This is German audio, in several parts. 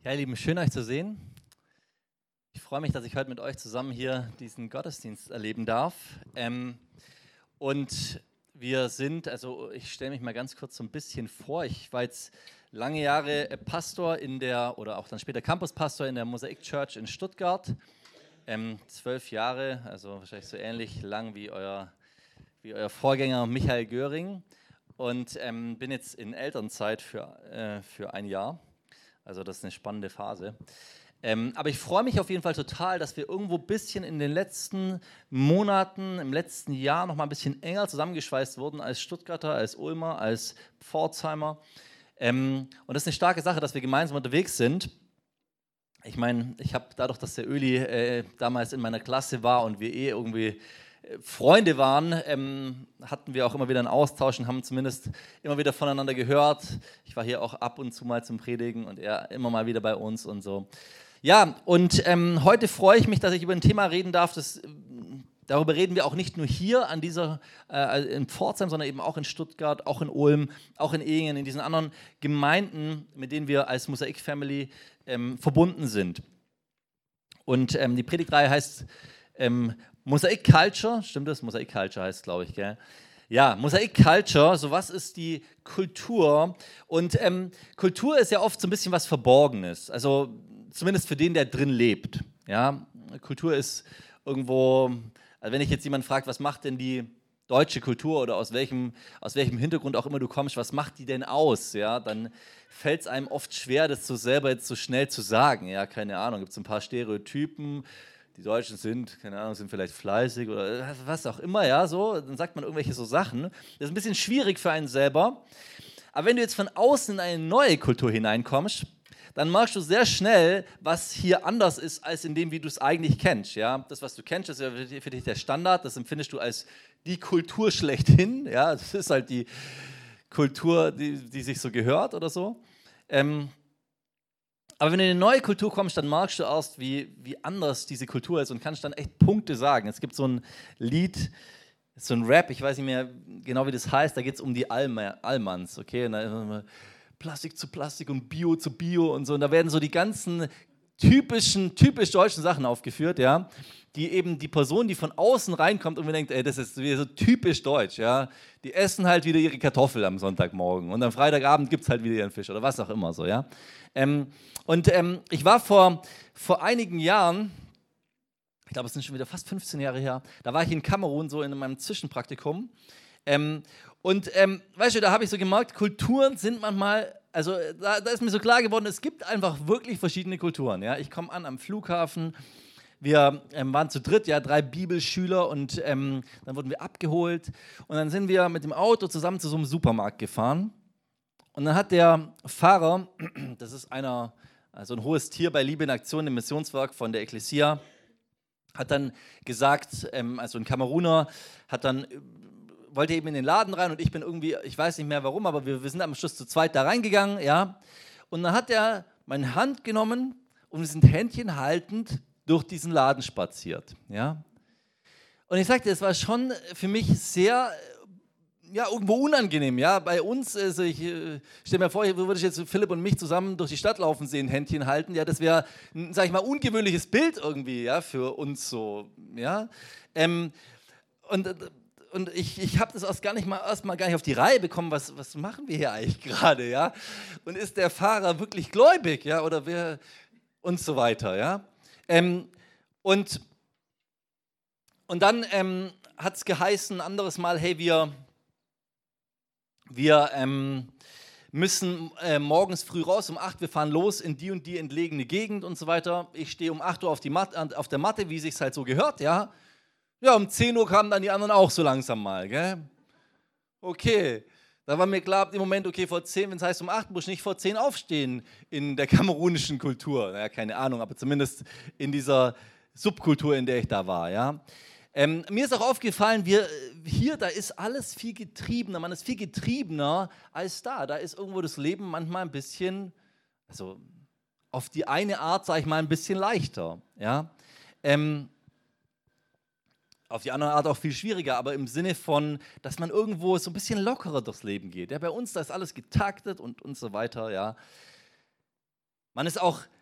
Ja, ihr Lieben, schön euch zu sehen. Ich freue mich, dass ich heute mit euch zusammen hier diesen Gottesdienst erleben darf. Und wir sind, also ich stelle mich mal ganz kurz so ein bisschen vor. Ich war jetzt lange Jahre Pastor oder auch dann später Campuspastor in der Mosaik Church in Stuttgart. 12 Jahre, also wahrscheinlich so ähnlich lang wie euer Vorgänger Michael Göring. Und bin jetzt in Elternzeit für ein Jahr. Also das ist eine spannende Phase. Aber ich freue mich auf jeden Fall total, dass wir irgendwo ein bisschen in den letzten Monaten, im letzten Jahr noch mal ein bisschen enger zusammengeschweißt wurden als Stuttgarter, als Ulmer, als Pforzheimer. Und das ist eine starke Sache, dass wir gemeinsam unterwegs sind. Ich meine, ich habe dadurch, dass der Öli damals in meiner Klasse war und wir irgendwie Freunde waren, hatten wir auch immer wieder einen Austausch und haben zumindest immer wieder voneinander gehört. Ich war hier auch ab und zu mal zum Predigen und er immer mal wieder bei uns und so. Ja, und heute freue ich mich, dass ich über ein Thema reden darf, darüber reden wir auch nicht nur hier in Pforzheim, sondern eben auch in Stuttgart, auch in Ulm, auch in Ehingen, in diesen anderen Gemeinden, mit denen wir als Mosaik Family verbunden sind. Und die Predigtreihe heißt Mosaik Culture, stimmt das? Mosaik Culture heißt es, glaube ich, gell? Ja, Mosaik Culture, so was ist die Kultur? Und Kultur ist ja oft so ein bisschen was Verborgenes, also zumindest für den, der drin lebt. Ja? Kultur ist irgendwo, also wenn ich jetzt jemanden frage, was macht denn die deutsche Kultur oder aus welchem Hintergrund auch immer du kommst, was macht die denn aus? Ja? Dann fällt es einem oft schwer, das so selber jetzt so schnell zu sagen. Ja, keine Ahnung, gibt es ein paar Stereotypen. Die Deutschen sind, keine Ahnung, sind vielleicht fleißig oder was auch immer, ja, so, dann sagt man irgendwelche so Sachen. Das ist ein bisschen schwierig für einen selber. Aber wenn du jetzt von außen in eine neue Kultur hineinkommst, dann merkst du sehr schnell, was hier anders ist, als in dem, wie du es eigentlich kennst, ja. Das, was du kennst, ist ja für dich der Standard, das empfindest du als die Kultur schlechthin, ja. Das ist halt die Kultur, die sich so gehört oder so. Aber wenn du in eine neue Kultur kommst, dann merkst du erst, wie anders diese Kultur ist und kannst dann echt Punkte sagen. Es gibt so ein Lied, so ein Rap, ich weiß nicht mehr genau, wie das heißt, da geht es um die Allmanns, okay? Und da Plastik zu Plastik und Bio zu Bio und so. Und da werden so die ganzen typisch deutschen Sachen aufgeführt, ja, die eben die Person, die von außen reinkommt und mir denkt, ey, das ist wieder so typisch deutsch, ja, die essen halt wieder ihre Kartoffel am Sonntagmorgen und am Freitagabend gibt es halt wieder ihren Fisch oder was auch immer so, ja. Ich war vor einigen Jahren, ich glaube, es sind schon wieder fast 15 Jahre her, da war ich in Kamerun so in meinem Zwischenpraktikum weißt du, da habe ich so gemerkt, Kulturen sind manchmal, also da ist mir so klar geworden, es gibt einfach wirklich verschiedene Kulturen. Ja? Ich komme an am Flughafen, wir waren zu dritt, ja, 3 Bibelschüler und dann wurden wir abgeholt und dann sind wir mit dem Auto zusammen zu so einem Supermarkt gefahren und dann hat der Fahrer, das ist also ein hohes Tier bei Liebe in Aktion, dem Missionswerk von der Ekklesia, hat dann gesagt, also ein Kameruner, wollte eben in den Laden rein und ich bin irgendwie, ich weiß nicht mehr warum, aber wir sind am Schluss zu zweit da reingegangen, ja. Und dann hat er meine Hand genommen und wir sind Händchen haltend durch diesen Laden spaziert, ja. Und ich sagte, es war schon für mich sehr, ja, irgendwo unangenehm, ja. Bei uns, also ich stelle mir vor, würde ich jetzt Philipp und mich zusammen durch die Stadt laufen sehen, Händchen halten, ja, das wäre, sag ich mal, ungewöhnliches Bild irgendwie, ja, für uns so, ja. Und ich habe das erstmal gar nicht auf die Reihe bekommen, was machen wir hier eigentlich gerade, ja? Und ist der Fahrer wirklich gläubig, ja? Oder wer und so weiter, ja? Und dann hat es geheißen, ein anderes Mal, hey, wir müssen morgens früh raus, um 8 wir fahren los in die und die entlegene Gegend und so weiter. Ich stehe um 8 Uhr auf der Matte, wie sich's halt so gehört, ja? Ja, um 10 Uhr kamen dann die anderen auch so langsam mal, gell? Okay, da war mir klar, im Moment, okay, vor 10, wenn es heißt um 8, muss ich nicht vor 10 aufstehen in der kamerunischen Kultur. Naja, keine Ahnung, aber zumindest in dieser Subkultur, in der ich da war, ja. Mir ist auch aufgefallen, da ist alles viel getriebener, man ist viel getriebener als da. Da ist irgendwo das Leben manchmal ein bisschen, also auf die eine Art, sage ich mal, ein bisschen leichter, ja. Auf die andere Art auch viel schwieriger, aber im Sinne von, dass man irgendwo so ein bisschen lockerer durchs Leben geht. Ja, bei uns, da ist alles getaktet und so weiter, ja. Man ist auch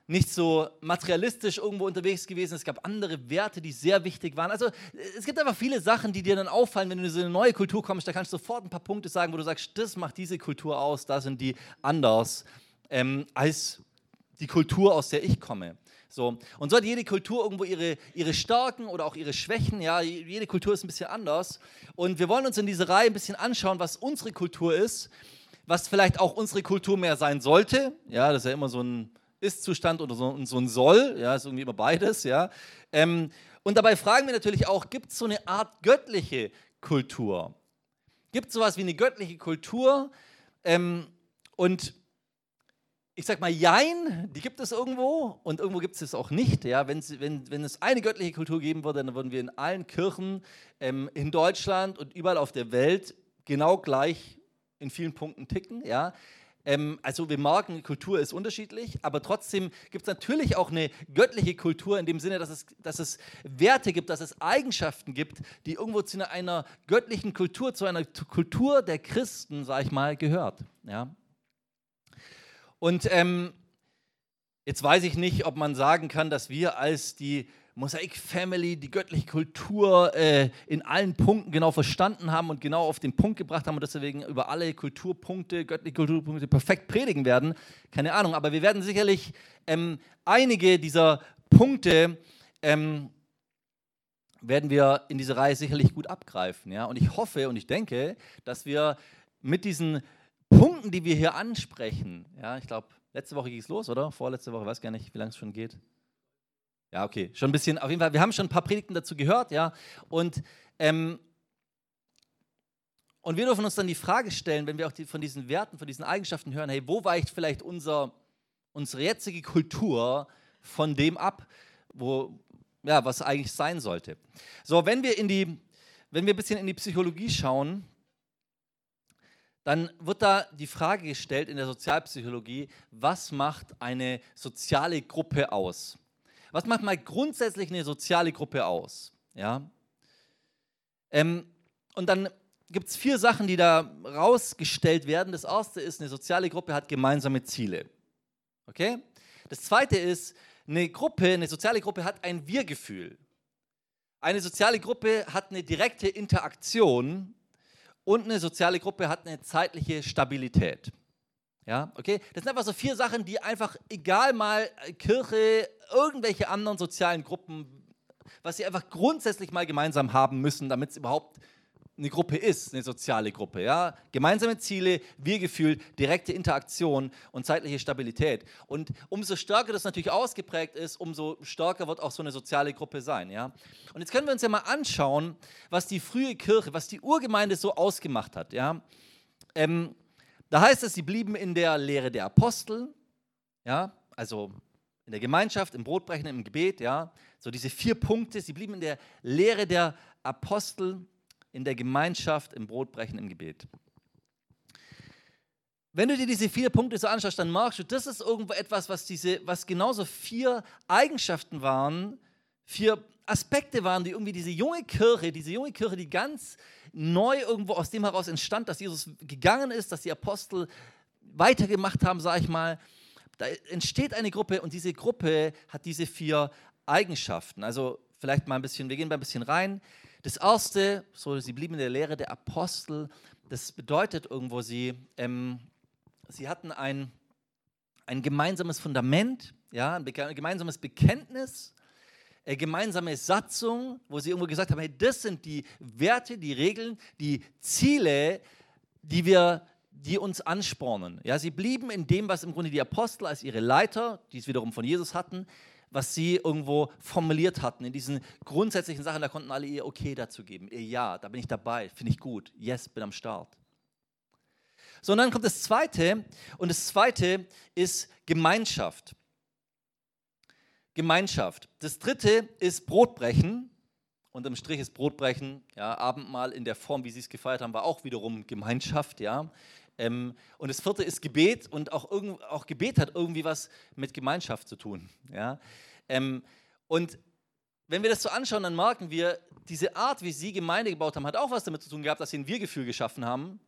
nicht so materialistisch irgendwo unterwegs gewesen. Es gab andere Werte, die sehr wichtig waren. Also es gibt einfach viele Sachen, die dir dann auffallen, wenn du in so eine neue Kultur kommst. Da kannst du sofort ein paar Punkte sagen, wo du sagst, das macht diese Kultur aus, da sind die anders als die Kultur, aus der ich komme. So. Und so hat jede Kultur irgendwo ihre Stärken oder auch ihre Schwächen. Ja? Jede Kultur ist ein bisschen anders. Und wir wollen uns in dieser Reihe ein bisschen anschauen, was unsere Kultur ist, was vielleicht auch unsere Kultur mehr sein sollte. Ja, das ist ja immer so ein Ist-Zustand oder so ein Soll. Ja, ist irgendwie immer beides. Ja? Und dabei fragen wir natürlich auch, gibt es so eine Art göttliche Kultur? Gibt es sowas wie eine göttliche Kultur? Und ich sag mal, jein, die gibt es irgendwo und irgendwo gibt es es auch nicht. Ja? Wenn es eine göttliche Kultur geben würde, dann würden wir in allen Kirchen in Deutschland und überall auf der Welt genau gleich in vielen Punkten ticken. Ja? Also wir merken, Kultur ist unterschiedlich, aber trotzdem gibt es natürlich auch eine göttliche Kultur in dem Sinne, dass es Werte gibt, dass es Eigenschaften gibt, die irgendwo zu einer göttlichen Kultur, zu einer Kultur der Christen, sag ich mal, gehört. Ja? Und jetzt weiß ich nicht, ob man sagen kann, dass wir als die Mosaic Family die göttliche Kultur in allen Punkten genau verstanden haben und genau auf den Punkt gebracht haben und deswegen über alle Kulturpunkte, göttliche Kulturpunkte perfekt predigen werden. Keine Ahnung, aber wir werden sicherlich einige dieser Punkte werden wir in dieser Reihe sicherlich gut abgreifen. Ja? Und ich hoffe und ich denke, dass wir mit diesen Punkten, die wir hier ansprechen, ja, ich glaube, letzte Woche ging es los, oder? Vorletzte Woche, weiß gar nicht, wie lange es schon geht. Ja, okay, schon ein bisschen, auf jeden Fall, wir haben schon ein paar Predigten dazu gehört, ja, und wir dürfen uns dann die Frage stellen, wenn wir auch von diesen Werten, von diesen Eigenschaften hören, hey, wo weicht vielleicht unsere jetzige Kultur von dem ab, was eigentlich sein sollte. So, wenn wir ein bisschen in die Psychologie schauen, dann wird da die Frage gestellt in der Sozialpsychologie, was macht eine soziale Gruppe aus? Was macht mal grundsätzlich eine soziale Gruppe aus? Ja? Und dann gibt es 4 Sachen, die da rausgestellt werden. Das erste ist, eine soziale Gruppe hat gemeinsame Ziele. Okay? Das zweite ist, eine soziale Gruppe hat ein Wir-Gefühl. Eine soziale Gruppe hat eine direkte Interaktion. Und eine soziale Gruppe hat eine zeitliche Stabilität. Ja, okay? Das sind einfach so 4 Sachen, die einfach, egal mal Kirche, irgendwelche anderen sozialen Gruppen, was sie einfach grundsätzlich mal gemeinsam haben müssen, damit es überhaupt eine Gruppe ist, eine soziale Gruppe. Ja? Gemeinsame Ziele, Wir-Gefühl, direkte Interaktion und zeitliche Stabilität. Und umso stärker das natürlich ausgeprägt ist, umso stärker wird auch so eine soziale Gruppe sein. Ja? Und jetzt können wir uns ja mal anschauen, was die frühe Kirche, was die Urgemeinde so ausgemacht hat. Ja? Da heißt es, sie blieben in der Lehre der Apostel, ja? Also in der Gemeinschaft, im Brotbrechen, im Gebet. Ja? So diese 4 Punkte, sie blieben in der Lehre der Apostel, in der Gemeinschaft, im Brotbrechen, im Gebet. Wenn du dir diese 4 Punkte so anschaust, dann merkst du, das ist irgendwo etwas, was genauso 4 Eigenschaften waren, 4 Aspekte waren, die irgendwie diese junge Kirche, die ganz neu irgendwo aus dem heraus entstand, dass Jesus gegangen ist, dass die Apostel weitergemacht haben, sage ich mal. Da entsteht eine Gruppe und diese Gruppe hat diese 4 Eigenschaften. Also vielleicht mal wir gehen mal ein bisschen rein. Das erste, sie blieben in der Lehre der Apostel, das bedeutet irgendwo, sie hatten ein gemeinsames Fundament, ja, ein gemeinsames Bekenntnis, eine gemeinsame Satzung, wo sie irgendwo gesagt haben, hey, das sind die Werte, die Regeln, die Ziele, die uns anspornen. Ja, sie blieben in dem, was im Grunde die Apostel als ihre Leiter, die es wiederum von Jesus hatten, was sie irgendwo formuliert hatten, in diesen grundsätzlichen Sachen, da konnten alle ihr Okay dazu geben, ihr Ja, da bin ich dabei, finde ich gut, yes, bin am Start. So, und dann kommt das Zweite, und das Zweite ist Gemeinschaft. Gemeinschaft. Das Dritte ist Brotbrechen, unterm Strich ist Brotbrechen, ja, Abendmahl in der Form, wie sie es gefeiert haben, war auch wiederum Gemeinschaft, ja. Und das 4. ist Gebet und auch Gebet hat irgendwie was mit Gemeinschaft zu tun. Ja? Und wenn wir das so anschauen, dann merken wir, diese Art, wie sie Gemeinde gebaut haben, hat auch was damit zu tun gehabt, dass sie ein Wir-Gefühl geschaffen haben,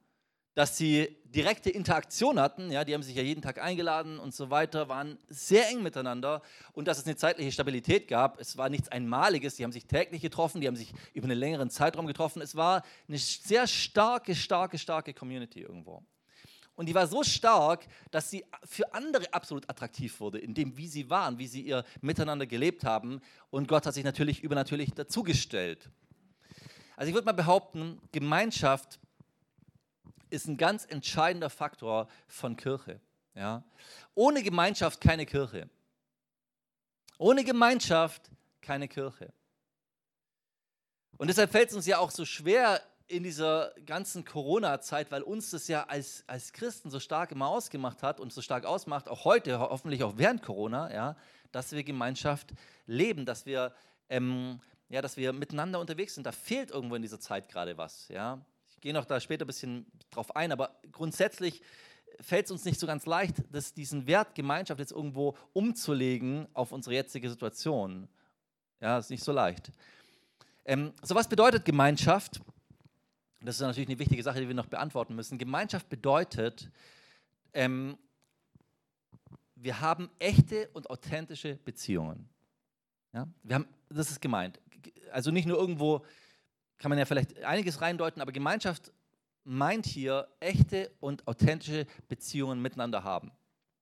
dass sie direkte Interaktion hatten, ja, die haben sich ja jeden Tag eingeladen und so weiter, waren sehr eng miteinander und dass es eine zeitliche Stabilität gab. Es war nichts Einmaliges, die haben sich täglich getroffen, die haben sich über einen längeren Zeitraum getroffen. Es war eine sehr starke Community irgendwo. Und die war so stark, dass sie für andere absolut attraktiv wurde, in dem, wie sie waren, wie sie ihr Miteinander gelebt haben. Und Gott hat sich natürlich übernatürlich dazugestellt. Also ich würde mal behaupten, Gemeinschaft ist ein ganz entscheidender Faktor von Kirche. Ja? Ohne Gemeinschaft keine Kirche. Ohne Gemeinschaft keine Kirche. Und deshalb fällt es uns ja auch so schwer in dieser ganzen Corona-Zeit, weil uns das ja als Christen so stark immer ausgemacht hat und so stark ausmacht, auch heute, hoffentlich auch während Corona, ja, dass wir Gemeinschaft leben, dass wir miteinander unterwegs sind. Da fehlt irgendwo in dieser Zeit gerade was. Ja? Ich gehe noch da später ein bisschen drauf ein, aber grundsätzlich fällt es uns nicht so ganz leicht, diesen Wert Gemeinschaft jetzt irgendwo umzulegen auf unsere jetzige Situation. Ja, ist nicht so leicht. So was bedeutet Gemeinschaft? Das ist natürlich eine wichtige Sache, die wir noch beantworten müssen. Gemeinschaft bedeutet, wir haben echte und authentische Beziehungen. Ja? Das ist gemeint. Also nicht nur irgendwo, kann man ja vielleicht einiges reindeuten, aber Gemeinschaft meint hier echte und authentische Beziehungen miteinander haben.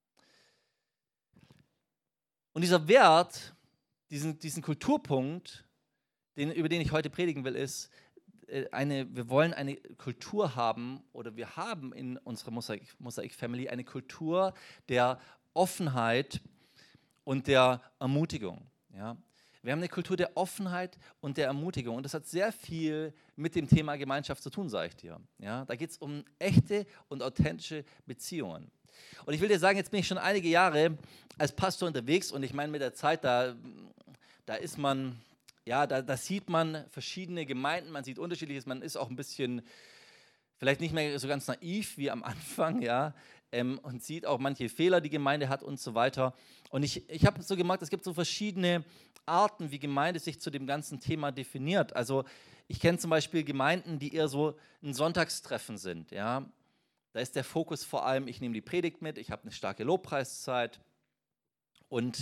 Und dieser Wert, diesen Kulturpunkt, über den ich heute predigen will, ist, wir wollen eine Kultur haben, oder wir haben in unserer Mosaik Family eine Kultur der Offenheit und der Ermutigung. Ja? Wir haben eine Kultur der Offenheit und der Ermutigung und das hat sehr viel mit dem Thema Gemeinschaft zu tun, sage ich dir. Ja? Da geht es um echte und authentische Beziehungen. Und ich will dir sagen, jetzt bin ich schon einige Jahre als Pastor unterwegs und ich meine, mit der Zeit, da ist man, ja, da sieht man verschiedene Gemeinden, man sieht Unterschiedliches, man ist auch ein bisschen, vielleicht nicht mehr so ganz naiv wie am Anfang, ja, und sieht auch manche Fehler, die Gemeinde hat und so weiter. Und ich habe so gemerkt, es gibt so verschiedene Arten, wie Gemeinde sich zu dem ganzen Thema definiert. Also ich kenne zum Beispiel Gemeinden, die eher so ein Sonntagstreffen sind, ja. Da ist der Fokus vor allem, ich nehme die Predigt mit, ich habe eine starke Lobpreiszeit und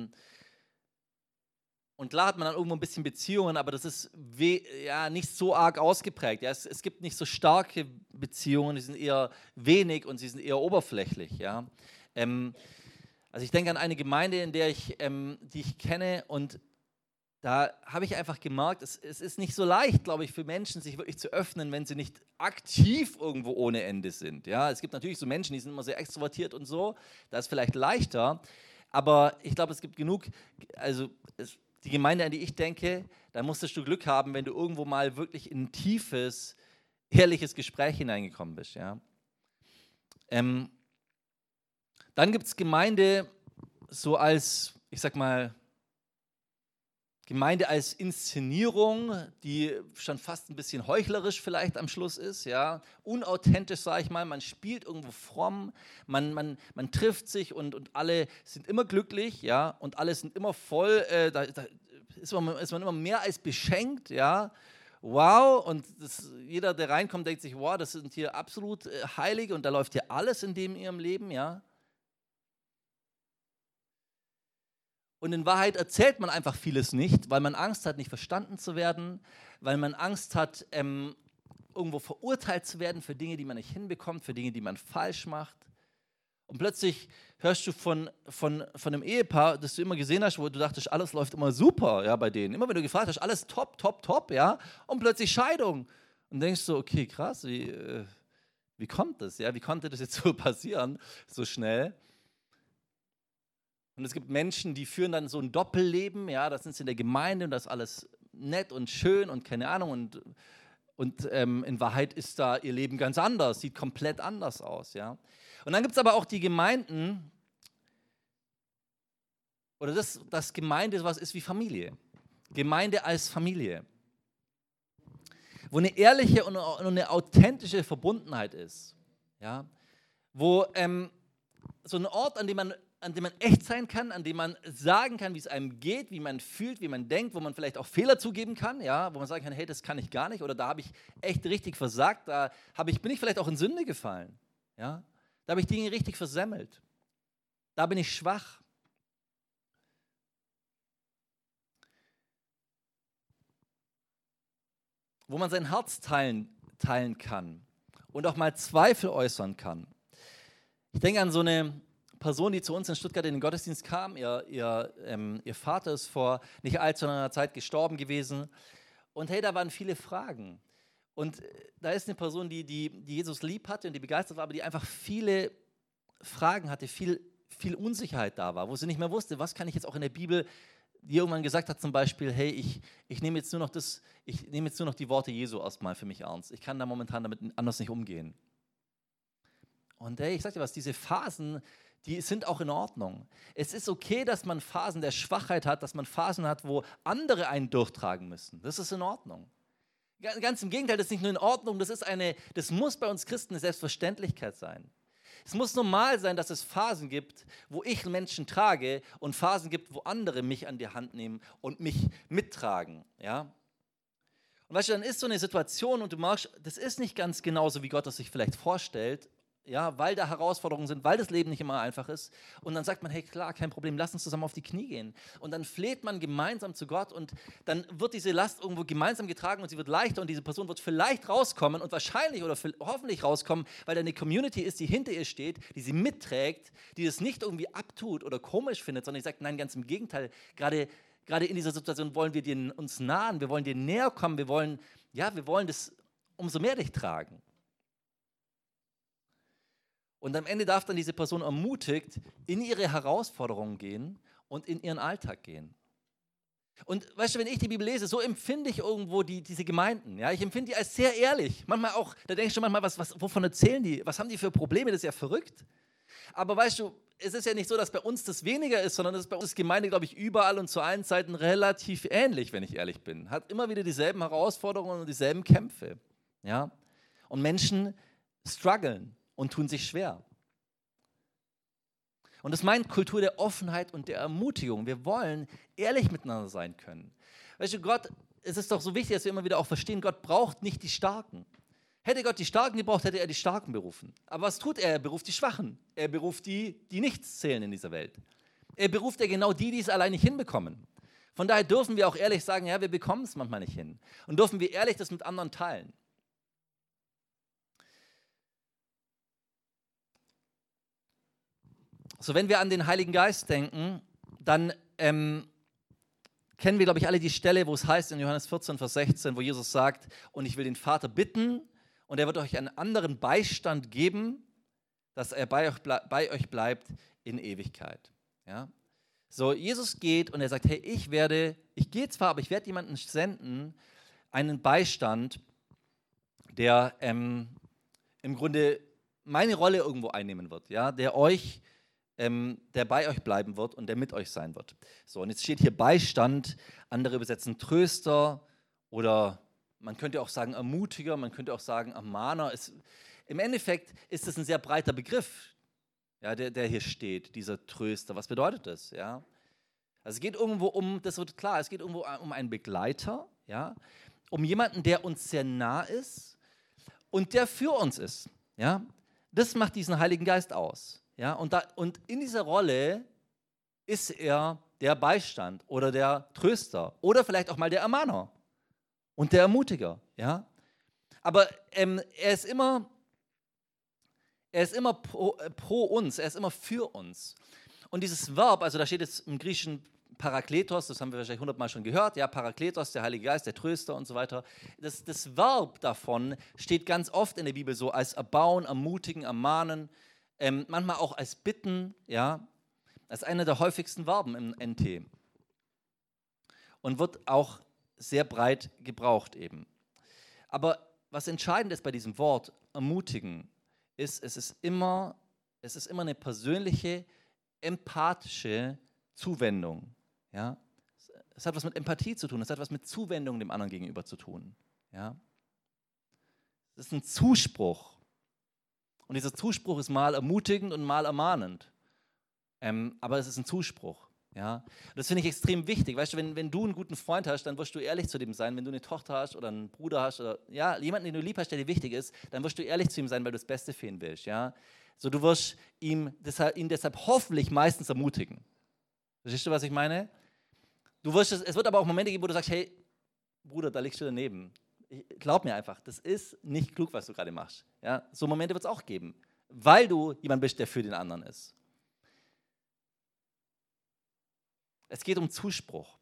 klar hat man dann irgendwo ein bisschen Beziehungen, aber das ist nicht so arg ausgeprägt. Ja? Es gibt nicht so starke Beziehungen, die sind eher wenig und sie sind eher oberflächlich. Ja? Also ich denke an eine Gemeinde, die ich kenne und da habe ich einfach gemerkt, es ist nicht so leicht, glaube ich, für Menschen, sich wirklich zu öffnen, wenn sie nicht aktiv irgendwo ohne Ende sind. Ja? Es gibt natürlich so Menschen, die sind immer sehr extrovertiert und so, da ist vielleicht leichter, aber ich glaube, es gibt genug, die Gemeinde, an die ich denke, da musstest du Glück haben, wenn du irgendwo mal wirklich in ein tiefes, ehrliches Gespräch hineingekommen bist. Ja? Dann gibt es Gemeinde so als, ich sag mal, Gemeinde als Inszenierung, die schon fast ein bisschen heuchlerisch vielleicht am Schluss ist, ja, unauthentisch, sage ich mal, man spielt irgendwo fromm, man trifft sich und alle sind immer glücklich, ja, und alle sind immer voll, da ist man immer mehr als beschenkt, ja, wow, und jeder, der reinkommt, denkt sich, wow, das sind hier absolut Heilige und da läuft hier alles in ihrem Leben, ja. Und in Wahrheit erzählt man einfach vieles nicht, weil man Angst hat, nicht verstanden zu werden, weil man Angst hat, irgendwo verurteilt zu werden für Dinge, die man nicht hinbekommt, für Dinge, die man falsch macht. Und plötzlich hörst du von einem Ehepaar, das du immer gesehen hast, wo du dachtest, alles läuft immer super, ja, bei denen. Immer wenn du gefragt hast, alles top, top, top, ja, und plötzlich Scheidung. Und denkst du, okay, krass, wie kommt das, ja, wie konnte das jetzt so passieren, so schnell? Und es gibt Menschen, die führen dann so ein Doppelleben, ja, das sind sie in der Gemeinde und das ist alles nett und schön und keine Ahnung und in Wahrheit ist da ihr Leben ganz anders, sieht komplett anders aus, ja. Und dann gibt es aber auch die Gemeinden, oder das Gemeinde was ist wie Familie. Gemeinde als Familie. Wo eine ehrliche und eine authentische Verbundenheit ist, ja. Wo so ein Ort, an dem man echt sein kann, an dem man sagen kann, wie es einem geht, wie man fühlt, wie man denkt, wo man vielleicht auch Fehler zugeben kann, ja, wo man sagen kann, hey, das kann ich gar nicht oder da habe ich echt richtig versagt, bin ich vielleicht auch in Sünde gefallen, ja, da habe ich Dinge richtig versemmelt, da bin ich schwach. Wo man sein Herz teilen kann und auch mal Zweifel äußern kann. Ich denke an so eine Person, die zu uns in Stuttgart in den Gottesdienst kam. Ihr Vater ist vor nicht allzu langer Zeit gestorben gewesen. Und hey, da waren viele Fragen. Und da ist eine Person, die Jesus lieb hatte und die begeistert war, aber die einfach viele Fragen hatte, viel Unsicherheit da war, wo sie nicht mehr wusste, was kann ich jetzt auch in der Bibel, die irgendwann gesagt hat zum Beispiel, hey, ich nehme jetzt nur noch die Worte Jesu erstmal für mich ernst. Ich kann da momentan damit anders nicht umgehen. Und hey, ich sag dir was, diese Phasen, die sind auch in Ordnung. Es ist okay, dass man Phasen der Schwachheit hat, dass man Phasen hat, wo andere einen durchtragen müssen. Das ist in Ordnung. Ganz im Gegenteil, das ist nicht nur in Ordnung, das muss bei uns Christen eine Selbstverständlichkeit sein. Es muss normal sein, dass es Phasen gibt, wo ich Menschen trage und Phasen gibt, wo andere mich an die Hand nehmen und mich mittragen. Ja? Und weißt du, dann ist so eine Situation und du merkst, das ist nicht ganz genauso, wie Gott es sich vielleicht vorstellt, ja, weil da Herausforderungen sind, weil das Leben nicht immer einfach ist. Und dann sagt man, hey, klar, kein Problem, lass uns zusammen auf die Knie gehen. Und dann fleht man gemeinsam zu Gott und dann wird diese Last irgendwo gemeinsam getragen und sie wird leichter und diese Person wird vielleicht rauskommen und wahrscheinlich oder hoffentlich rauskommen, weil da eine Community ist, die hinter ihr steht, die sie mitträgt, die es nicht irgendwie abtut oder komisch findet, sondern die sagt, nein, ganz im Gegenteil, gerade in dieser Situation wollen wir uns nahen, wir wollen dir näher kommen, wir wollen das umso mehr dich tragen. Und am Ende darf dann diese Person ermutigt in ihre Herausforderungen gehen und in ihren Alltag gehen. Und weißt du, wenn ich die Bibel lese, so empfinde ich irgendwo diese Gemeinden. Ja? Ich empfinde die als sehr ehrlich. Manchmal auch, da denke ich schon manchmal, wovon erzählen die? Was haben die für Probleme? Das ist ja verrückt. Aber weißt du, es ist ja nicht so, dass bei uns das weniger ist, sondern es ist bei uns Gemeinde, glaube ich, überall und zu allen Zeiten relativ ähnlich, wenn ich ehrlich bin. Hat immer wieder dieselben Herausforderungen und dieselben Kämpfe. Ja? Und Menschen strugglen und tun sich schwer. Und das meint Kultur der Offenheit und der Ermutigung. Wir wollen ehrlich miteinander sein können. Weißt du, es ist doch so wichtig, dass wir immer wieder auch verstehen, Gott braucht nicht die Starken. Hätte Gott die Starken gebraucht, hätte er die Starken berufen. Aber was tut er? Er beruft die Schwachen. Er beruft die nichts zählen in dieser Welt. Er beruft ja genau die es allein nicht hinbekommen. Von daher dürfen wir auch ehrlich sagen, ja, wir bekommen es manchmal nicht hin. Und dürfen wir ehrlich das mit anderen teilen. So, wenn wir an den Heiligen Geist denken, dann kennen wir, glaube ich, alle die Stelle, wo es heißt in Johannes 14, Vers 16, wo Jesus sagt, und ich will den Vater bitten und er wird euch einen anderen Beistand geben, dass er bei euch bleibt in Ewigkeit. Ja? So, Jesus geht und er sagt, hey, ich gehe zwar, aber ich werde jemanden senden, einen Beistand, der im Grunde meine Rolle irgendwo einnehmen wird, ja? der bei euch bleiben wird und der mit euch sein wird. So, und jetzt steht hier Beistand, andere übersetzen Tröster oder man könnte auch sagen Ermutiger, man könnte auch sagen Ermahner. Im Endeffekt ist es ein sehr breiter Begriff, ja, der hier steht, dieser Tröster. Was bedeutet das? Ja? Also es geht irgendwo das wird klar, es geht irgendwo um einen Begleiter, ja? Um jemanden, der uns sehr nah ist und der für uns ist. Ja? Das macht diesen Heiligen Geist aus. Ja, und in dieser Rolle ist er der Beistand oder der Tröster oder vielleicht auch mal der Ermahner und der Ermutiger. Ja? Aber er ist immer pro uns, er ist immer für uns. Und dieses Verb, also da steht jetzt im Griechischen Parakletos, das haben wir wahrscheinlich 100-mal schon gehört, ja, Parakletos, der Heilige Geist, der Tröster und so weiter. Das Verb davon steht ganz oft in der Bibel so als erbauen, ermutigen, ermahnen, manchmal auch als bitten, ja, als einer der häufigsten Verben im NT. Und wird auch sehr breit gebraucht eben. Aber was entscheidend ist bei diesem Wort ermutigen, ist, es ist immer eine persönliche, empathische Zuwendung. Ja? Es hat was mit Empathie zu tun, es hat was mit Zuwendung dem anderen gegenüber zu tun. Ja? Es ist ein Zuspruch. Und dieser Zuspruch ist mal ermutigend und mal ermahnend. Aber es ist ein Zuspruch. Ja? Und das finde ich extrem wichtig. Weißt du, wenn du einen guten Freund hast, dann wirst du ehrlich zu dem sein. Wenn du eine Tochter hast oder einen Bruder hast oder ja, jemanden, den du lieb hast, der dir wichtig ist, dann wirst du ehrlich zu ihm sein, weil du das Beste für ihn willst. Ja? So, du wirst ihn deshalb hoffentlich meistens ermutigen. Verstehst du, was ich meine? Es wird aber auch Momente geben, wo du sagst, hey, Bruder, da liegst du daneben. Glaub mir einfach, das ist nicht klug, was du gerade machst. Ja? So Momente wird es auch geben, weil du jemand bist, der für den anderen ist. Es geht um Zuspruch.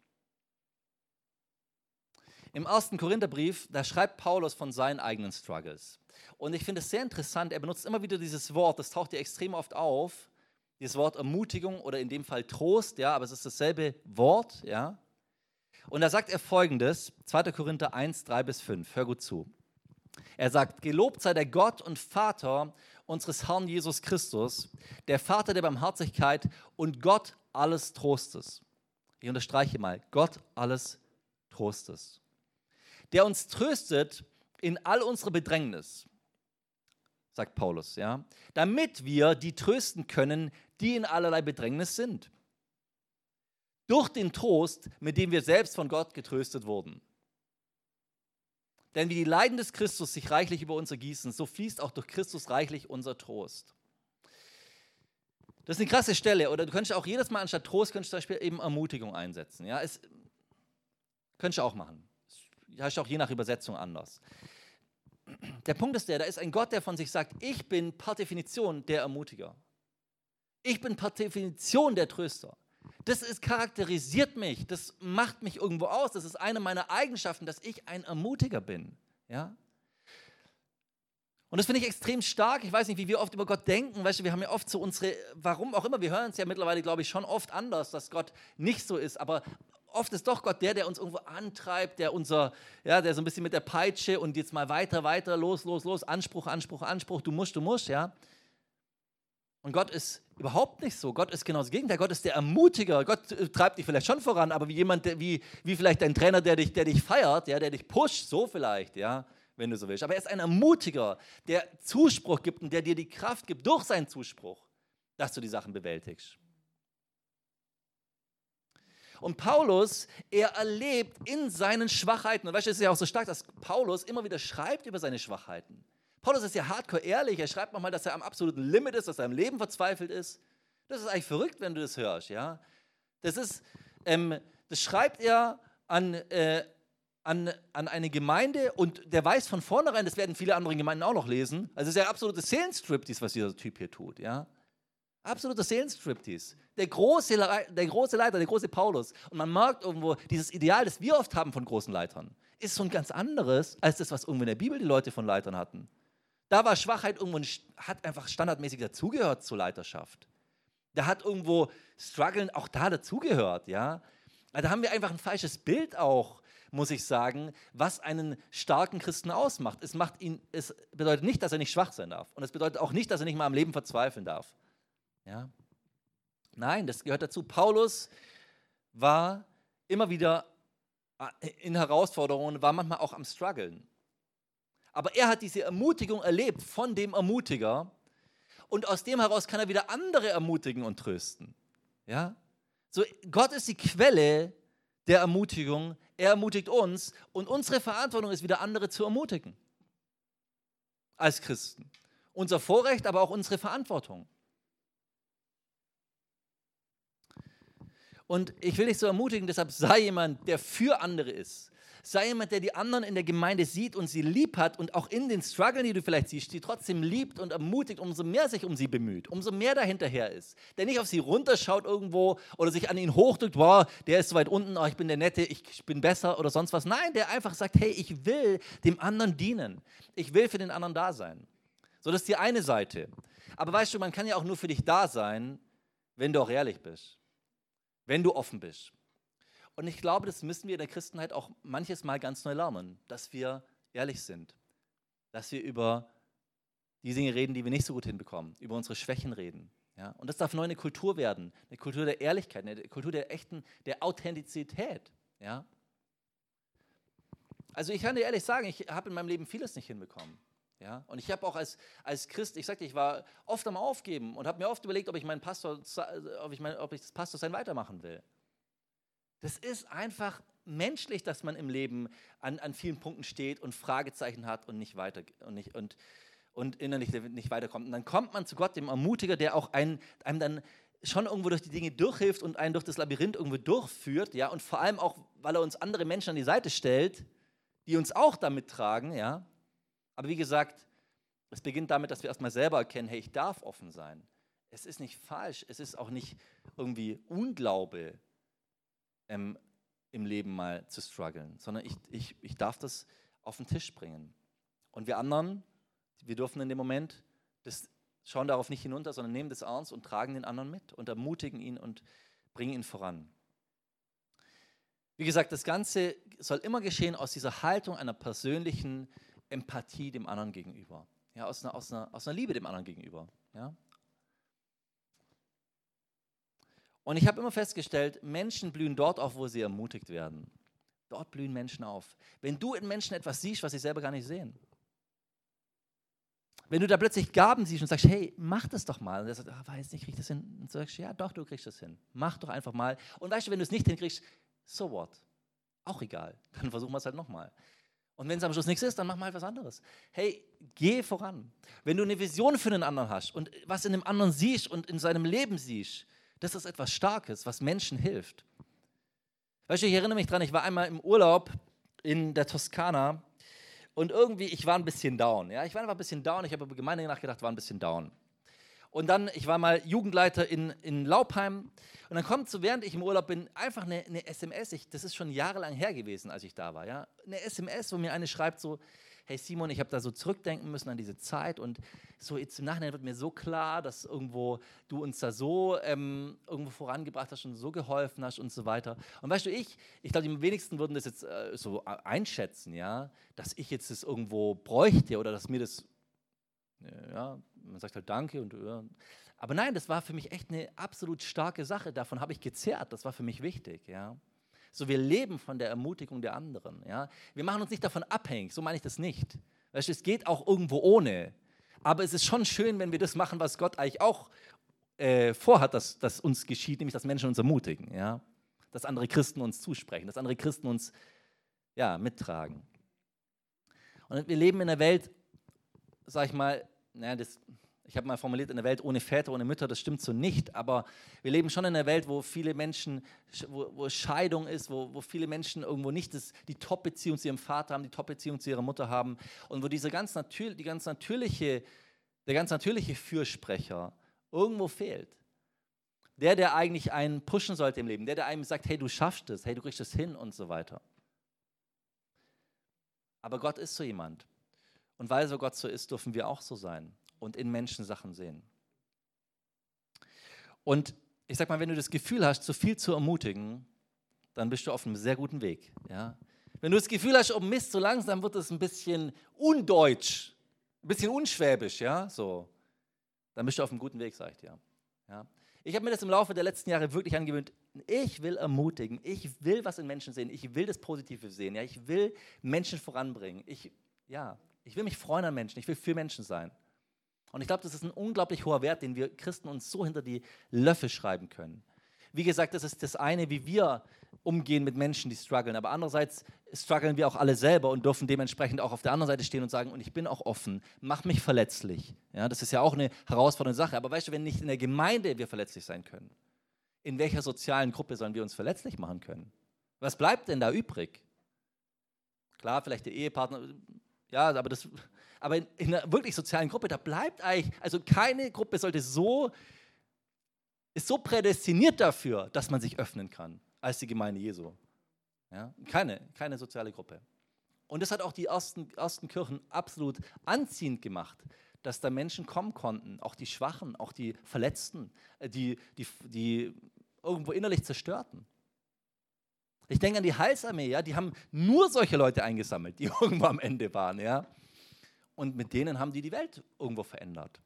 Im 1. Korintherbrief, da schreibt Paulus von seinen eigenen Struggles. Und ich finde es sehr interessant, er benutzt immer wieder dieses Wort, das taucht ja extrem oft auf, dieses Wort Ermutigung oder in dem Fall Trost, ja, aber es ist dasselbe Wort, ja. Und da sagt er Folgendes, 2. Korinther 1, 3-5, hör gut zu. Er sagt, gelobt sei der Gott und Vater unseres Herrn Jesus Christus, der Vater der Barmherzigkeit und Gott alles Trostes. Ich unterstreiche mal, Gott alles Trostes. Der uns tröstet in all unserer Bedrängnis, sagt Paulus, ja, damit wir die trösten können, die in allerlei Bedrängnis sind. Durch den Trost, mit dem wir selbst von Gott getröstet wurden. Denn wie die Leiden des Christus sich reichlich über uns ergießen, so fließt auch durch Christus reichlich unser Trost. Das ist eine krasse Stelle, oder du könntest auch jedes Mal anstatt Trost, könntest du zum Beispiel eben Ermutigung einsetzen. Ja, könntest du auch machen. Das heißt auch je nach Übersetzung anders. Der Punkt ist da ist ein Gott, der von sich sagt, ich bin per Definition der Ermutiger. Ich bin per Definition der Tröster. Das charakterisiert mich, das macht mich irgendwo aus, das ist eine meiner Eigenschaften, dass ich ein Ermutiger bin. Ja? Und das finde ich extrem stark. Ich weiß nicht, wie wir oft über Gott denken. Weißt du, wir haben ja oft so warum auch immer, wir hören es ja mittlerweile, glaube ich, schon oft anders, dass Gott nicht so ist. Aber oft ist doch Gott der uns irgendwo antreibt, der so ein bisschen mit der Peitsche und jetzt mal weiter, los, Anspruch, du musst, ja. Und Gott ist überhaupt nicht so. Gott ist genau das Gegenteil. Gott ist der Ermutiger. Gott treibt dich vielleicht schon voran, aber wie jemand, wie vielleicht ein Trainer, der dich feiert, ja, der dich pusht, so vielleicht, ja, wenn du so willst. Aber er ist ein Ermutiger, der Zuspruch gibt und der dir die Kraft gibt durch seinen Zuspruch, dass du die Sachen bewältigst. Und Paulus, er erlebt in seinen Schwachheiten, und weißt du, es ist ja auch so stark, dass Paulus immer wieder schreibt über seine Schwachheiten. Paulus ist ja hardcore ehrlich, er schreibt manchmal, dass er am absoluten Limit ist, dass er im Leben verzweifelt ist. Das ist eigentlich verrückt, wenn du das hörst, ja. Das schreibt er an eine Gemeinde und der weiß von vornherein, das werden viele andere Gemeinden auch noch lesen, also es ist ja absolutes Seelenstriptease, was dieser Typ hier tut, ja. Absoluter Seelenstriptease. Der große Leiter, der große Paulus. Und man merkt irgendwo, dieses Ideal, das wir oft haben von großen Leitern, ist so ein ganz anderes, als das, was irgendwo in der Bibel die Leute von Leitern hatten. Da war Schwachheit irgendwo, hat einfach standardmäßig dazugehört zur Leiterschaft. Da hat irgendwo Struggeln auch da dazugehört, ja. Also da haben wir einfach ein falsches Bild auch, muss ich sagen, was einen starken Christen ausmacht. Es bedeutet nicht, dass er nicht schwach sein darf. Und es bedeutet auch nicht, dass er nicht mal am Leben verzweifeln darf. Ja? Nein, das gehört dazu. Paulus war immer wieder in Herausforderungen, war manchmal auch am Struggeln. Aber er hat diese Ermutigung erlebt von dem Ermutiger und aus dem heraus kann er wieder andere ermutigen und trösten. Ja? So, Gott ist die Quelle der Ermutigung, er ermutigt uns und unsere Verantwortung ist wieder andere zu ermutigen. Als Christen. Unser Vorrecht, aber auch unsere Verantwortung. Und ich will dich so ermutigen, deshalb sei jemand, der für andere ist. Sei jemand, der die anderen in der Gemeinde sieht und sie lieb hat und auch in den Struggeln, die du vielleicht siehst, die trotzdem liebt und ermutigt, umso mehr sich um sie bemüht, umso mehr dahinterher ist. Der nicht auf sie runterschaut irgendwo oder sich an ihn hochdrückt, wow, der ist so weit unten, oh, ich bin der Nette, ich bin besser oder sonst was. Nein, der einfach sagt, hey, ich will dem anderen dienen. Ich will für den anderen da sein. So, das ist die eine Seite. Aber weißt du, man kann ja auch nur für dich da sein, wenn du auch ehrlich bist. Wenn du offen bist. Und ich glaube, das müssen wir in der Christenheit auch manches Mal ganz neu lernen, dass wir ehrlich sind, dass wir über die Dinge reden, die wir nicht so gut hinbekommen, über unsere Schwächen reden. Ja? Und das darf neu eine Kultur werden, eine Kultur der Ehrlichkeit, eine Kultur der Authentizität. Ja? Also ich kann dir ehrlich sagen, ich habe in meinem Leben vieles nicht hinbekommen. Ja? Und ich habe auch als Christ, ich sagte, ich war oft am Aufgeben und habe mir oft überlegt, ob ich das Pastorsein weitermachen will. Das ist einfach menschlich, dass man im Leben an vielen Punkten steht und Fragezeichen hat und nicht weiter und innerlich nicht weiterkommt. Und dann kommt man zu Gott, dem Ermutiger, der auch einem dann schon irgendwo durch die Dinge durchhilft und einen durch das Labyrinth irgendwo durchführt, ja, und vor allem auch, weil er uns andere Menschen an die Seite stellt, die uns auch damit tragen, ja. Aber wie gesagt, es beginnt damit, dass wir erstmal selber erkennen, hey, ich darf offen sein. Es ist nicht falsch, es ist auch nicht irgendwie Unglaube, im Leben mal zu strugglen, sondern ich darf das auf den Tisch bringen. Und wir anderen, wir dürfen in dem Moment schauen darauf nicht hinunter, sondern nehmen das ernst und tragen den anderen mit und ermutigen ihn und bringen ihn voran. Wie gesagt, das Ganze soll immer geschehen aus dieser Haltung einer persönlichen Empathie dem anderen gegenüber. Ja, aus einer Liebe dem anderen gegenüber. Ja. Und ich habe immer festgestellt, Menschen blühen dort auf, wo sie ermutigt werden. Dort blühen Menschen auf. Wenn du in Menschen etwas siehst, was sie selber gar nicht sehen. Wenn du da plötzlich Gaben siehst und sagst, hey, mach das doch mal. Und der sagt, weiß nicht, krieg ich das hin? Und du sagst, ja doch, du kriegst das hin. Mach doch einfach mal. Und weißt du, wenn du es nicht hinkriegst, so what? Auch egal. Dann versuchen wir es halt nochmal. Und wenn es am Schluss nichts ist, dann mach mal was anderes. Hey, geh voran. Wenn du eine Vision für einen anderen hast und was in dem anderen siehst und in seinem Leben siehst, das ist etwas Starkes, was Menschen hilft. Weißt du, ich erinnere mich dran, ich war einmal im Urlaub in der Toskana und irgendwie, ich war ein bisschen down. Ja? Ich war einfach ein bisschen down, ich habe über Gemeinde nachgedacht, war ein bisschen down. Und dann, ich war mal Jugendleiter in Laupheim und dann kommt so, während ich im Urlaub bin, einfach eine SMS, das ist schon jahrelang her gewesen, als ich da war, ja? Eine SMS, wo mir eine schreibt so, hey Simon, ich habe da so zurückdenken müssen an diese Zeit und so jetzt im Nachhinein wird mir so klar, dass irgendwo du uns da so irgendwo vorangebracht hast und so geholfen hast und so weiter. Und weißt du, ich glaube, die wenigsten würden das jetzt so einschätzen, ja, dass ich jetzt das irgendwo bräuchte oder dass mir das, ja, man sagt halt Danke und aber nein, das war für mich echt eine absolut starke Sache, davon habe ich gezehrt, das war für mich wichtig, ja. So, wir leben von der Ermutigung der anderen. Ja? Wir machen uns nicht davon abhängig, so meine ich das nicht. Weißt du, es geht auch irgendwo ohne. Aber es ist schon schön, wenn wir das machen, was Gott eigentlich auch vorhat, dass uns geschieht, nämlich dass Menschen uns ermutigen. Ja? Dass andere Christen uns zusprechen, dass andere Christen uns mittragen. Und wir leben in einer Welt, sag ich mal, ich habe mal formuliert, in einer Welt ohne Väter, ohne Mütter, das stimmt so nicht, aber wir leben schon in einer Welt, wo viele Menschen, wo Scheidung ist, wo viele Menschen irgendwo nicht die Top-Beziehung zu ihrem Vater haben, die Top-Beziehung zu ihrer Mutter haben und wo der ganz natürliche Fürsprecher irgendwo fehlt. Der eigentlich einen pushen sollte im Leben, der einem sagt, hey, du schaffst es, hey, du kriegst es hin und so weiter. Aber Gott ist so jemand. Und weil so Gott so ist, dürfen wir auch so sein und in Menschen Sachen sehen. Und ich sag mal, wenn du das Gefühl hast, zu viel zu ermutigen, dann bist du auf einem sehr guten Weg. Ja? Wenn du das Gefühl hast, oh Mist, so langsam wird es ein bisschen undeutsch, ein bisschen unschwäbisch, ja, so, dann bist du auf einem guten Weg, sag ich dir. Ja? Ich habe mir das im Laufe der letzten Jahre wirklich angewöhnt. Ich will ermutigen, ich will was in Menschen sehen, ich will das Positive sehen, ja? Ich will Menschen voranbringen. Ich will mich freuen an Menschen, ich will für Menschen sein. Und ich glaube, das ist ein unglaublich hoher Wert, den wir Christen uns so hinter die Löffel schreiben können. Wie gesagt, das ist das eine, wie wir umgehen mit Menschen, die strugglen. Aber andererseits strugglen wir auch alle selber und dürfen dementsprechend auch auf der anderen Seite stehen und sagen, und ich bin auch offen, mach mich verletzlich. Ja, das ist ja auch eine herausfordernde Sache. Aber weißt du, wenn nicht in der Gemeinde wir verletzlich sein können, in welcher sozialen Gruppe sollen wir uns verletzlich machen können? Was bleibt denn da übrig? Klar, vielleicht der Ehepartner, ja, aber in einer wirklich sozialen Gruppe, da bleibt eigentlich, also keine Gruppe ist so prädestiniert dafür, dass man sich öffnen kann, als die Gemeinde Jesu. Ja? Keine soziale Gruppe. Und das hat auch die ersten Kirchen absolut anziehend gemacht, dass da Menschen kommen konnten, auch die Schwachen, auch die Verletzten, die irgendwo innerlich Zerstörten. Ich denke an die Heilsarmee, ja, die haben nur solche Leute eingesammelt, die irgendwo am Ende waren, ja. Und mit denen haben die Welt irgendwo verändert.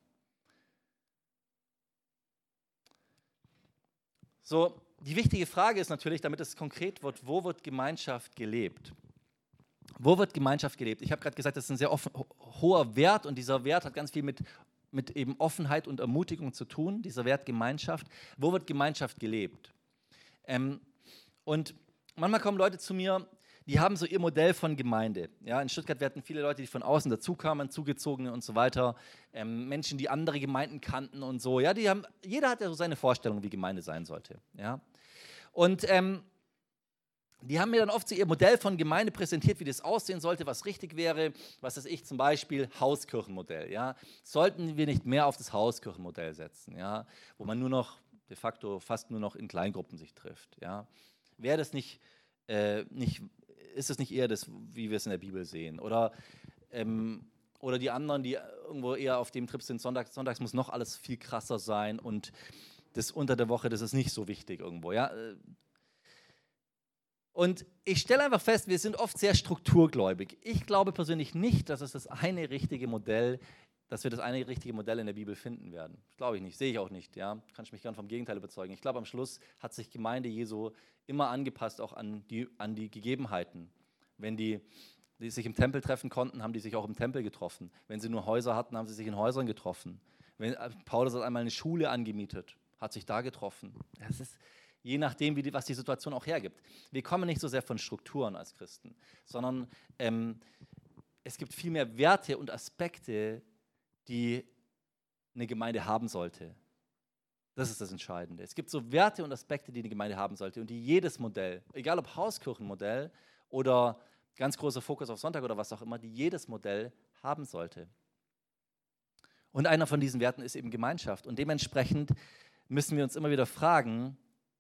So, die wichtige Frage ist natürlich, damit es konkret wird, wo wird Gemeinschaft gelebt? Wo wird Gemeinschaft gelebt? Ich habe gerade gesagt, das ist ein sehr hoher Wert und dieser Wert hat ganz viel mit eben Offenheit und Ermutigung zu tun, dieser Wert Gemeinschaft. Wo wird Gemeinschaft gelebt? Und manchmal kommen Leute zu mir, die haben so ihr Modell von Gemeinde. Ja, in Stuttgart hatten viele Leute, die von außen dazukamen, Zugezogene und so weiter, Menschen, die andere Gemeinden kannten und so. Ja, jeder hat ja so seine Vorstellung, wie Gemeinde sein sollte. Ja? Und die haben mir dann oft so ihr Modell von Gemeinde präsentiert, wie das aussehen sollte, was richtig wäre. Was weiß ich, zum Beispiel Hauskirchenmodell. Ja? Sollten wir nicht mehr auf das Hauskirchenmodell setzen, ja? Wo man nur noch de facto fast nur noch in Kleingruppen sich trifft. Ja? Wäre das ist es nicht eher das, wie wir es in der Bibel sehen? Oder die anderen, die irgendwo eher auf dem Trip sind, sonntags muss noch alles viel krasser sein und das unter der Woche, das ist nicht so wichtig irgendwo. Ja? Und ich stelle einfach fest, wir sind oft sehr strukturgläubig. Ich glaube persönlich nicht, dass wir das eine richtige Modell in der Bibel finden werden. Das glaube ich nicht, sehe ich auch nicht. Ja? Kann ich mich gern vom Gegenteil überzeugen. Ich glaube, am Schluss hat sich Gemeinde Jesu immer angepasst, auch an die Gegebenheiten. Wenn die sich im Tempel treffen konnten, haben die sich auch im Tempel getroffen. Wenn sie nur Häuser hatten, haben sie sich in Häusern getroffen. Paulus hat einmal eine Schule angemietet, hat sich da getroffen. Das ist je nachdem, was die Situation auch hergibt. Wir kommen nicht so sehr von Strukturen als Christen, sondern es gibt viel mehr Werte und Aspekte, die eine Gemeinde haben sollte. Das ist das Entscheidende. Es gibt so Werte und Aspekte, die eine Gemeinde haben sollte und die jedes Modell, egal ob Hauskirchenmodell oder ganz großer Fokus auf Sonntag oder was auch immer, die jedes Modell haben sollte. Und einer von diesen Werten ist eben Gemeinschaft. Und dementsprechend müssen wir uns immer wieder fragen,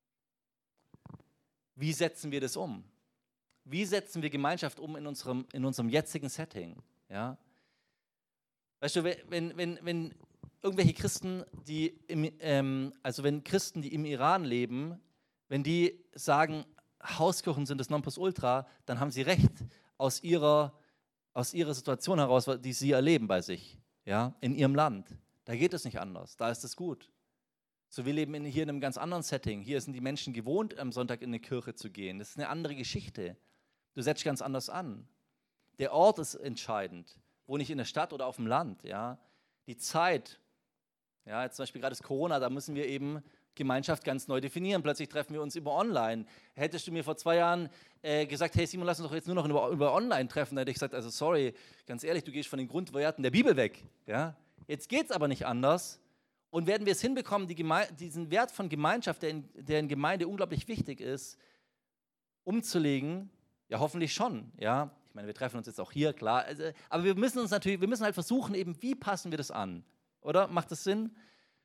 wie setzen wir das um? Wie setzen wir Gemeinschaft um in unserem jetzigen Setting? Ja? Weißt du, wenn irgendwelche Christen, wenn Christen, die im Iran leben, wenn die sagen, Hauskirchen sind das Nonplusultra, dann haben sie recht aus ihrer Situation heraus, die sie erleben bei sich, ja, in ihrem Land. Da geht es nicht anders, da ist es gut. So, wir leben hier in einem ganz anderen Setting. Hier sind die Menschen gewohnt, am Sonntag in eine Kirche zu gehen. Das ist eine andere Geschichte. Du setzt ganz anders an. Der Ort ist entscheidend. Wohne ich in der Stadt oder auf dem Land? Ja? Die Zeit. Ja, jetzt zum Beispiel gerade ist Corona, da müssen wir eben Gemeinschaft ganz neu definieren. Plötzlich treffen wir uns über Online. Hättest du mir vor 2 Jahren gesagt, hey Simon, lass uns doch jetzt nur noch über Online treffen, dann hätte ich gesagt, also sorry, ganz ehrlich, du gehst von den Grundwerten der Bibel weg. Ja? Jetzt geht es aber nicht anders. Und werden wir es hinbekommen, diesen Wert von Gemeinschaft, der in Gemeinde unglaublich wichtig ist, umzulegen? Ja, hoffentlich schon. Ja? Ich meine, wir treffen uns jetzt auch hier, klar. Aber wir müssen halt versuchen, eben, wie passen wir das an? Oder? Macht das Sinn?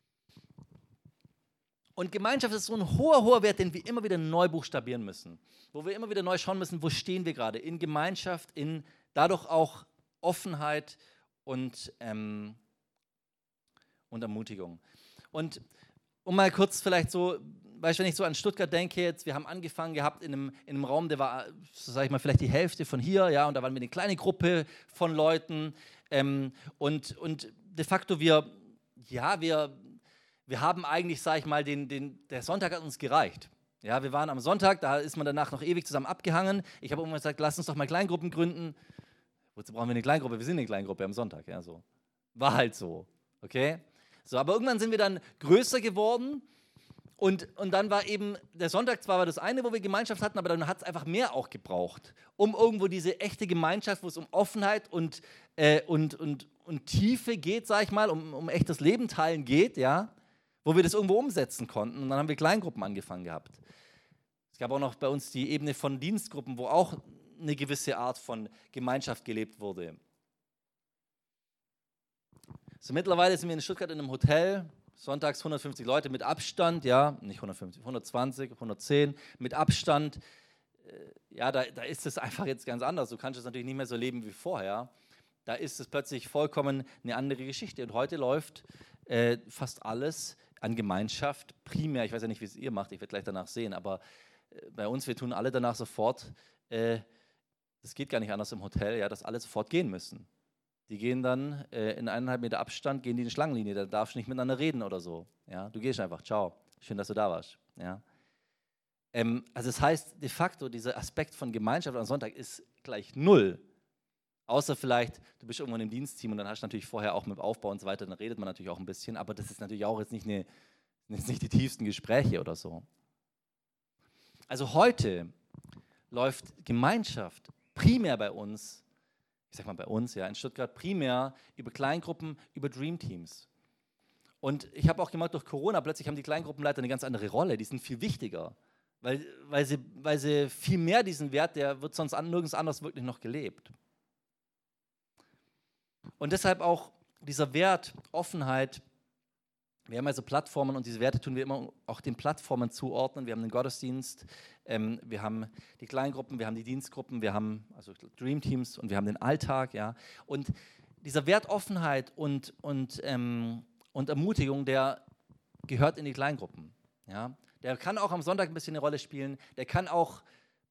Und Gemeinschaft ist so ein hoher Wert, den wir immer wieder neu buchstabieren müssen. Wo wir immer wieder neu schauen müssen, wo stehen wir gerade? In Gemeinschaft, in dadurch auch Offenheit und Ermutigung. Und um mal kurz vielleicht so, weißt du, wenn ich so an Stuttgart denke, jetzt, wir haben angefangen gehabt in einem Raum, der war, so sage ich mal, vielleicht die Hälfte von hier, ja, und da waren wir eine kleine Gruppe von Leuten und de facto wir haben eigentlich, sage ich mal, der Sonntag hat uns gereicht. Ja, wir waren am Sonntag, da ist man danach noch ewig zusammen abgehangen. Ich habe irgendwann gesagt, lass uns doch mal Kleingruppen gründen. Wozu brauchen wir eine Kleingruppe? Wir sind eine Kleingruppe am Sonntag, ja, so. War halt so, okay? So, aber irgendwann sind wir dann größer geworden und dann war eben, der Sonntag zwar war das eine, wo wir Gemeinschaft hatten, aber dann hat es einfach mehr auch gebraucht, um irgendwo diese echte Gemeinschaft, wo es um Offenheit und Tiefe geht, sag ich mal, um echtes Leben teilen geht, ja, wo wir das irgendwo umsetzen konnten und dann haben wir Kleingruppen angefangen gehabt. Es gab auch noch bei uns die Ebene von Dienstgruppen, wo auch eine gewisse Art von Gemeinschaft gelebt wurde. So, mittlerweile sind wir in Stuttgart in einem Hotel, sonntags 150 Leute mit Abstand, ja, nicht 150, 120, 110, mit Abstand. Ja, da ist es einfach jetzt ganz anders. Du kannst es natürlich nicht mehr so leben wie vorher. Da ist es plötzlich vollkommen eine andere Geschichte. Und heute läuft fast alles an Gemeinschaft primär, ich weiß ja nicht, wie es ihr macht, ich werde gleich danach sehen, aber bei uns, wir tun alle danach sofort, das geht gar nicht anders im Hotel, ja, dass alle sofort gehen müssen. Die gehen dann in 1,5 Meter Abstand, gehen die in die Schlangenlinie, da darfst du nicht miteinander reden oder so. Ja? Du gehst einfach, ciao, schön, dass du da warst. Ja? Also das heißt, de facto, dieser Aspekt von Gemeinschaft am Sonntag ist gleich null. Außer vielleicht, du bist irgendwann im Dienstteam und dann hast du natürlich vorher auch mit Aufbau und so weiter, dann redet man natürlich auch ein bisschen, aber das ist natürlich auch jetzt nicht die tiefsten Gespräche oder so. Also heute läuft Gemeinschaft primär bei uns, ich sag mal bei uns, ja, in Stuttgart, primär über Kleingruppen, über Dreamteams. Und ich habe auch gemerkt, durch Corona plötzlich haben die Kleingruppenleiter eine ganz andere Rolle, die sind viel wichtiger, weil sie viel mehr diesen Wert, der wird sonst nirgends anders wirklich noch gelebt. Und deshalb auch dieser Wert, Offenheit, wir haben also Plattformen und diese Werte tun wir immer auch den Plattformen zuordnen. Wir haben den Gottesdienst, wir haben die Kleingruppen, wir haben die Dienstgruppen, wir haben also Dreamteams und wir haben den Alltag. Ja. Und dieser Wert Offenheit und Ermutigung, der gehört in die Kleingruppen. Ja. Der kann auch am Sonntag ein bisschen eine Rolle spielen, der kann auch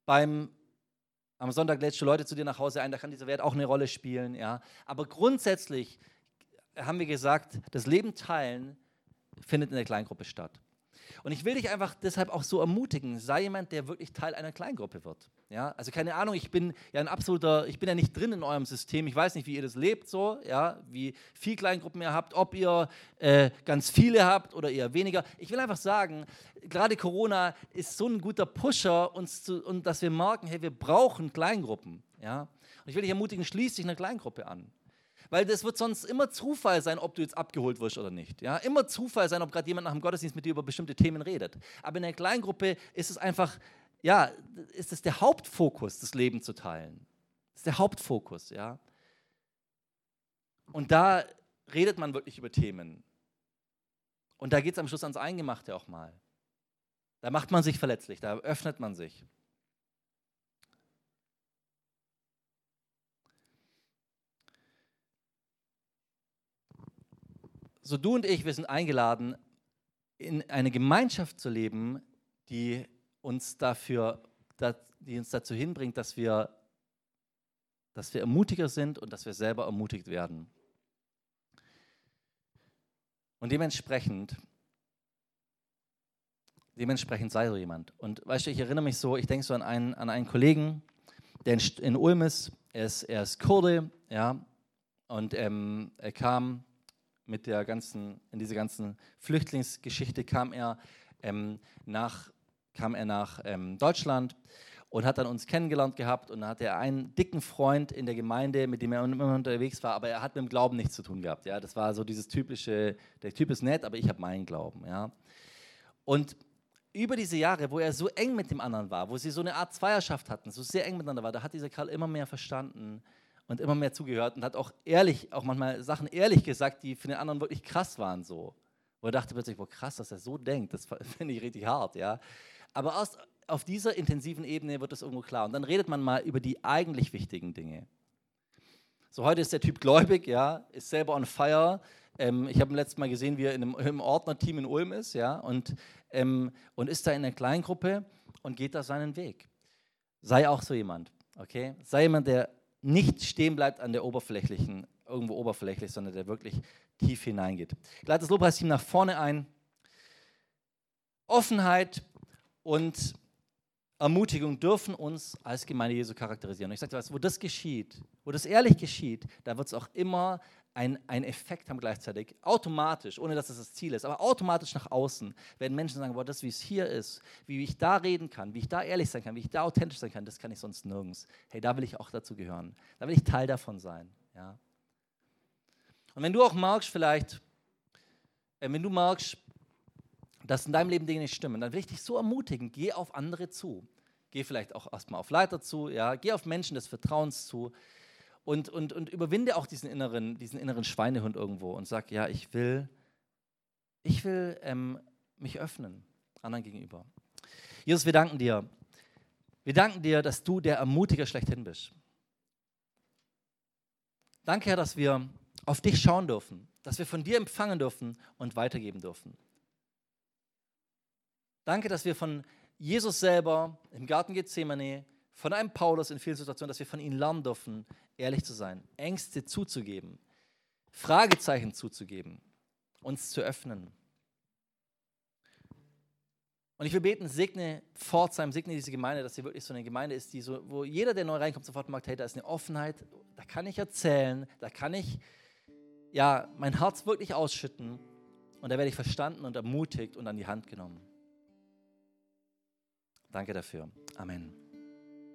am Sonntag lädst du Leute zu dir nach Hause ein, da kann dieser Wert auch eine Rolle spielen. Ja. Aber grundsätzlich haben wir gesagt, das Leben teilen findet in der Kleingruppe statt. Und ich will dich einfach deshalb auch so ermutigen, sei jemand, der wirklich Teil einer Kleingruppe wird. Ja, also keine Ahnung, ich bin ja nicht drin in eurem System, ich weiß nicht, wie ihr das lebt so, ja, wie viele Kleingruppen ihr habt, ob ihr ganz viele habt oder eher weniger. Ich will einfach sagen, gerade Corona ist so ein guter Pusher, und dass wir merken, hey, wir brauchen Kleingruppen. Ja? Und ich will dich ermutigen, schließ dich einer Kleingruppe an. Weil das wird sonst immer Zufall sein, ob du jetzt abgeholt wirst oder nicht. Ja? Immer Zufall sein, ob gerade jemand nach dem Gottesdienst mit dir über bestimmte Themen redet. Aber in der Kleingruppe ist es einfach, ja, ist es der Hauptfokus, das Leben zu teilen. Das ist der Hauptfokus, ja. Und da redet man wirklich über Themen. Und da geht es am Schluss ans Eingemachte auch mal. Da macht man sich verletzlich, da öffnet man sich. So, du und ich, wir sind eingeladen, in eine Gemeinschaft zu leben, die uns dazu hinbringt, dass wir ermutiger sind und dass wir selber ermutigt werden. Und dementsprechend sei so jemand. Und weißt du, ich erinnere mich so, ich denke so an einen Kollegen, der in Ulm ist, er ist Kurde, ja, und er kam in diese ganzen Flüchtlingsgeschichte kam er nach Deutschland und hat dann uns kennengelernt gehabt und dann hatte er einen dicken Freund in der Gemeinde, mit dem er immer unterwegs war, aber er hat mit dem Glauben nichts zu tun gehabt. Ja? Das war so dieses typische, der Typ ist nett, aber ich habe meinen Glauben. Ja? Und über diese Jahre, wo er so eng mit dem anderen war, wo sie so eine Art Zweierschaft hatten, so sehr eng miteinander war, da hat dieser Kerl immer mehr verstanden und immer mehr zugehört und hat auch manchmal Sachen ehrlich gesagt, die für den anderen wirklich krass waren so. Wo er dachte plötzlich, boah, krass, dass er so denkt, das finde ich richtig hart, ja. Aber erst auf dieser intensiven Ebene wird das irgendwo klar. Und dann redet man mal über die eigentlich wichtigen Dinge. So, heute ist der Typ gläubig, ja, ist selber on fire. Ich habe ihn letztes Mal gesehen, wie er im Ordnerteam in Ulm ist, ja, und ist da in einer Kleingruppe und geht da seinen Weg. Sei auch so jemand, okay? Sei jemand, der nicht stehen bleibt an der irgendwo oberflächlich, sondern der wirklich tief hineingeht. Ich lade das Lobpreisteam nach vorne ein. Offenheit und Ermutigung dürfen uns als Gemeinde Jesu charakterisieren. Und ich sage dir was, wo das geschieht, wo das ehrlich geschieht, da wird es auch immer einen Effekt haben gleichzeitig, automatisch, ohne dass das Ziel ist, aber automatisch nach außen werden Menschen sagen, boah, das, wie es hier ist, wie ich da reden kann, wie ich da ehrlich sein kann, wie ich da authentisch sein kann, das kann ich sonst nirgends. Hey, da will ich auch dazu gehören. Da will ich Teil davon sein. Ja. Und wenn du auch merkst vielleicht, dass in deinem Leben Dinge nicht stimmen, dann will ich dich so ermutigen, geh auf andere zu. Geh vielleicht auch erstmal auf Leiter zu, ja, geh auf Menschen des Vertrauens zu und überwinde auch diesen inneren Schweinehund irgendwo und sag, ja, ich will mich öffnen anderen gegenüber. Jesus, wir danken dir. Wir danken dir, dass du der Ermutiger schlechthin bist. Danke, Herr, dass wir auf dich schauen dürfen, dass wir von dir empfangen dürfen und weitergeben dürfen. Danke, dass wir von Jesus selber im Garten Gethsemane, von einem Paulus in vielen Situationen, dass wir von ihm lernen dürfen, ehrlich zu sein, Ängste zuzugeben, Fragezeichen zuzugeben, uns zu öffnen. Und ich will beten, segne Pforzheim, segne diese Gemeinde, dass sie wirklich so eine Gemeinde ist, die so, wo jeder, der neu reinkommt, sofort merkt, hey, da ist eine Offenheit, da kann ich erzählen, da kann ich ja mein Herz wirklich ausschütten und da werde ich verstanden und ermutigt und an die Hand genommen. Danke dafür. Amen.